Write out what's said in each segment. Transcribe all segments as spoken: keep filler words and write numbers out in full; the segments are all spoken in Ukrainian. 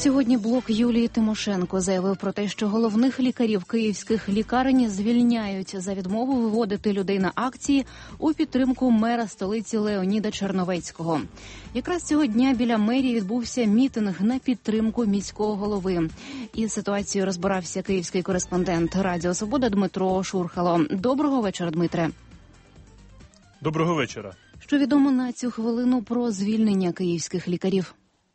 Сьогодні блок Юлії Тимошенко заявив про те, що головних лікарів київських лікарень звільняють за відмову виводити людей на акції у підтримку мера столиці Леоніда Черновецького. Якраз цього дня біля мерії відбувся мітинг на підтримку міського голови. Із ситуацією розбирався київський кореспондент Радіо Свобода Дмитро Шурхало. Доброго вечора, Дмитре. Доброго вечора. Що відомо на цю хвилину про звільнення київських лікарів?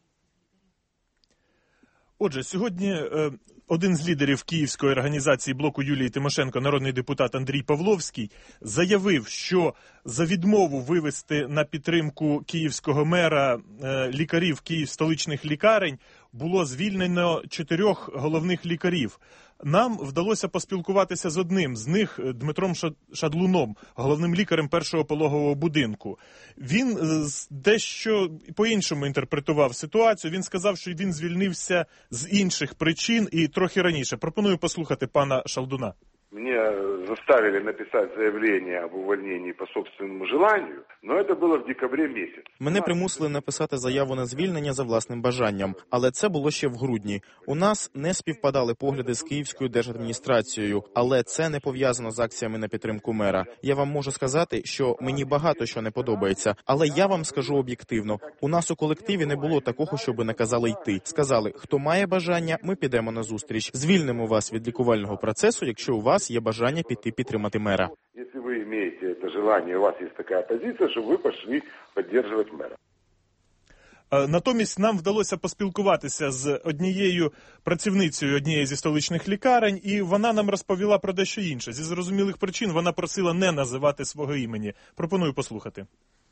Отже, сьогодні е, один з лідерів київської організації блоку Юлії Тимошенко, народний депутат Андрій Павловський, заявив, що за відмову вивести на підтримку київського мера е, лікарів Київ столичних лікарень було звільнено чотирьох головних лікарів. Нам вдалося поспілкуватися з одним з них, Дмитром Шадлуном, головним лікарем першого пологового будинку. Він дещо по-іншому інтерпретував ситуацію. Він сказав, що він звільнився з інших причин і трохи раніше. Пропоную послухати пана Шалдуна. Меня заставили написать заявление об увольнении по собственному желанию, но это было в декабре месяце. Мене примусили написати заяву на звільнення за власним бажанням, але це було ще в грудні. У нас не співпадали погляди з Київською держадміністрацією, але це не пов'язано з акціями на підтримку мера. Я вам можу сказати, що мені багато що не подобається, але я вам скажу об'єктивно. У нас у колективі не було такого, щоби наказали йти. Сказали, хто має бажання, ми підемо на зустріч. Звільнимо вас від лікувального процесу, якщо у вас є бажання піти підтримати мера. Якщо ви маєте це бажання, у вас є така позиція, щоб ви пішли підтримувати мера. Натомість нам вдалося поспілкуватися з однією працівницею однієї зі столичних лікарень, і вона нам розповіла про дещо інше. Зі зрозумілих причин вона просила не називати свого імені. Пропоную послухати.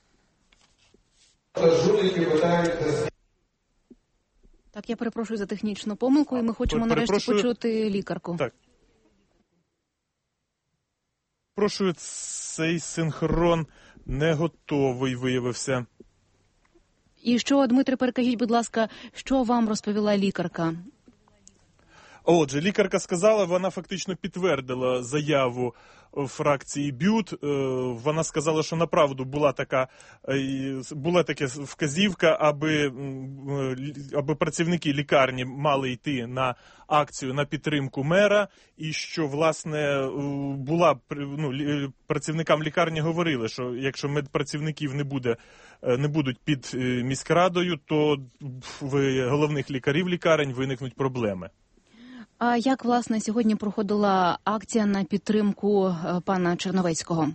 Так, я перепрошую за технічну помилку, і ми хочемо нарешті почути лікарку. Так. Прошу, цей синхрон не готовий виявився. І що, Дмитре, перекажіть, будь ласка, що вам розповіла лікарка? Отже, лікарка сказала, вона фактично підтвердила заяву фракції БЮТ. Вона сказала, що направду була така, була така вказівка, аби, аби працівники лікарні мали йти на акцію на підтримку мера, і що, власне, була, ну, працівникам лікарні говорили, що якщо медпрацівників не буде, не будуть під міськрадою, то в головних лікарів лікарень виникнуть проблеми. А як, власне, сьогодні проходила акція на підтримку пана Черновецького?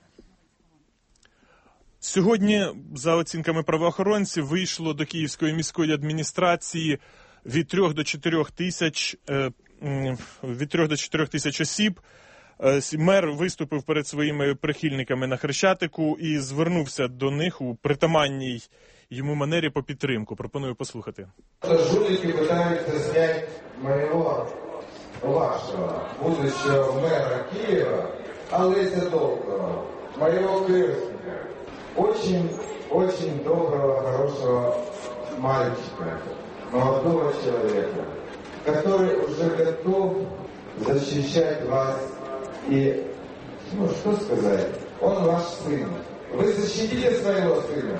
Сьогодні, за оцінками правоохоронців, вийшло до Київської міської адміністрації від трьох до чотирьох тисяч, від трьох до чотирьох тисяч осіб. Мер виступив перед своїми прихильниками на Хрещатику і звернувся до них у притаманній йому манері по підтримку. Пропоную послухати. Жулики пытаются снять моего, вашего, будущего мэра Киева, Олеся Довгого, моего крестника, очень, очень доброго, хорошего мальчика, молодого человека, который уже готов защищать вас. И, ну, что сказать, он ваш сын. Вы защитите своего сына.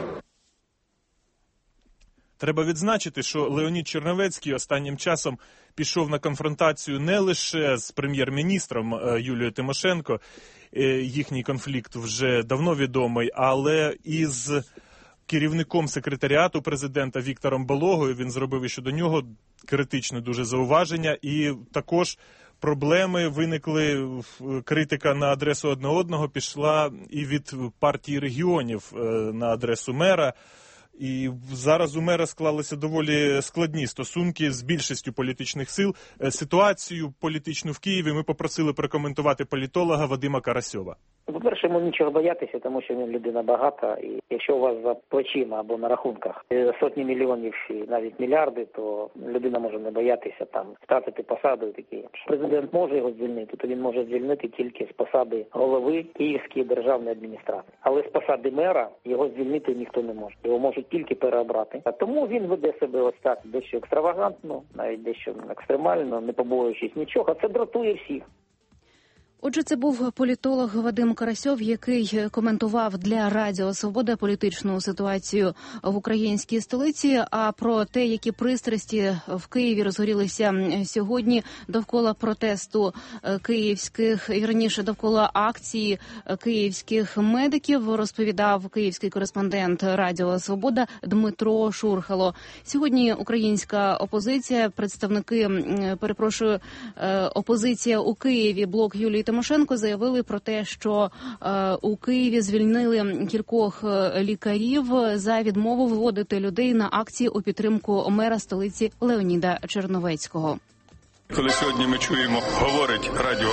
Треба відзначити, що Леонід Черновецький останнім часом пішов на конфронтацію не лише з прем'єр-міністром Юлією Тимошенко, їхній конфлікт вже давно відомий, але і з керівником секретаріату президента Віктором Балогою. Він зробив і щодо нього критичне дуже зауваження, і також проблеми виникли, критика на адресу одне одного пішла і від партії регіонів на адресу мера. І зараз у мера склалися доволі складні стосунки з більшістю політичних сил. Ситуацію політичну в Києві ми попросили прокоментувати політолога Вадима Карасьова. По-перше, йому нічого боятися, тому що він людина багата. І якщо у вас за плечима або на рахунках сотні мільйонів і навіть мільярди, то людина може не боятися там втратити посаду і таке інше. Президент може його звільнити, то він може звільнити тільки з посади голови Київської державної адміністрації. Але з посади мера його звільнити ніхто не може. Його можуть тільки переобрати. А тому він веде себе ось так дещо екстравагантно, навіть дещо екстремально, не побоюючись нічого. Це дратує всіх. Отже, це був політолог Вадим Карасьов, який коментував для Радіо Свобода політичну ситуацію в українській столиці. А про те, які пристрасті в Києві розгорілися сьогодні довкола протесту київських, вірніше, довкола акції київських медиків, розповідав київський кореспондент Радіо Свобода Дмитро Шурхало. Сьогодні українська опозиція, представники, перепрошую, опозиція у Києві, блок Юлії Тимошенко, заявили про те, що е, у Києві звільнили кількох лікарів за відмову виводити людей на акції у підтримку мера столиці Леоніда Черновецького. Коли сьогодні ми чуємо, говорить Радіо